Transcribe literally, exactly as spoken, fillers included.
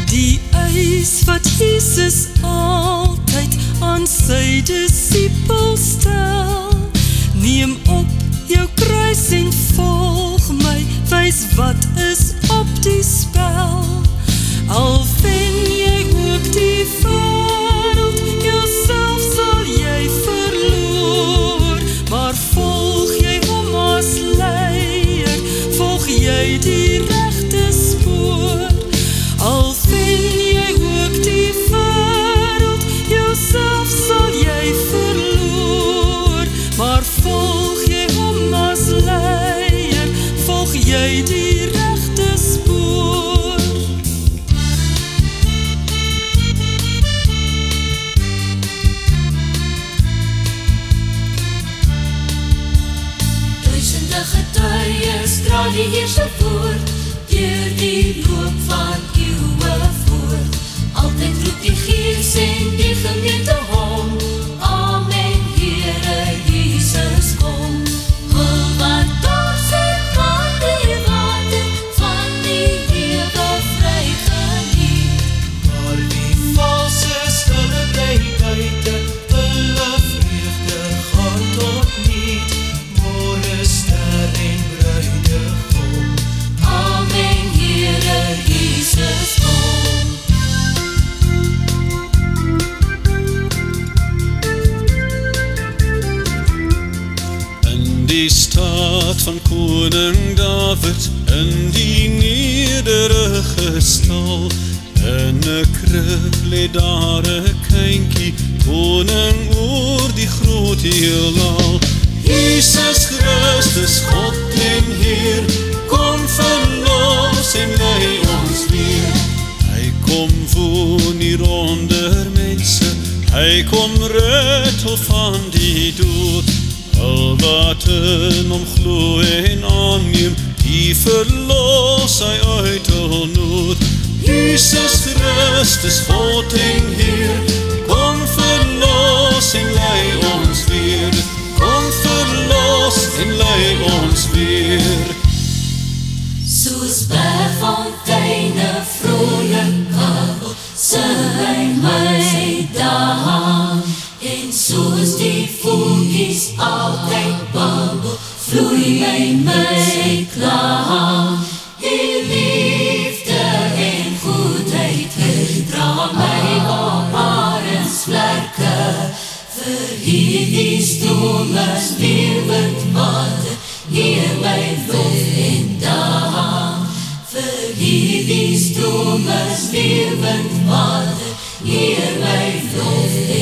Die eis wat Jesus altyd aan sy discipels stel, neem op jou kruis en volg my, wys wat is op die spel. Al wen jy ook die wêreld, jouself sal jy verloor, maar volg jy hom as leier, volg jy die regte spoor. Al wen jy ook die wêreld, jouself sal jy verloor, maar volg jy hom as leier, volg jy die regte spoor. Duisende getuies dra die Heerse woord, deur die loop van eeuwe voort. Altyd roep die Gees en die gemeente hom, Amen, Here Jesus kom. Hul wat daar sit van die water, van die lewe vry geniet. Maar die valse stille bly buite, hulle vreugde gaan tot niet. Môre ster en bruidegom, Amen, Here Jesus kom. In die stad van koning David, in die nederige stal, in 'n krib lê daar 'n kindjie, koning oor die groot heelal. Jesus Christus, God en Heer, kom verlos en lei ons weer. Hy kom woon hier onder mense, hy kom red hul van die dood. Al wat in hom glo en aanneem, die verlos hy uit hul nood. Jesus Christus, God en Heer, kom verlos en lei ons weer. Kom verlos en lei ons weer. Soos bergfonteine vrolik kabbel, sing hy my daan. En soos die voeltjies altyd babbel, vloei hy my klaan. Die liefde en goedheid, hy dra my op arensvlerke. Vir hierdie strome lewend water, hier my lof en daan. Vir hierdie strome lewend water, hier my lof en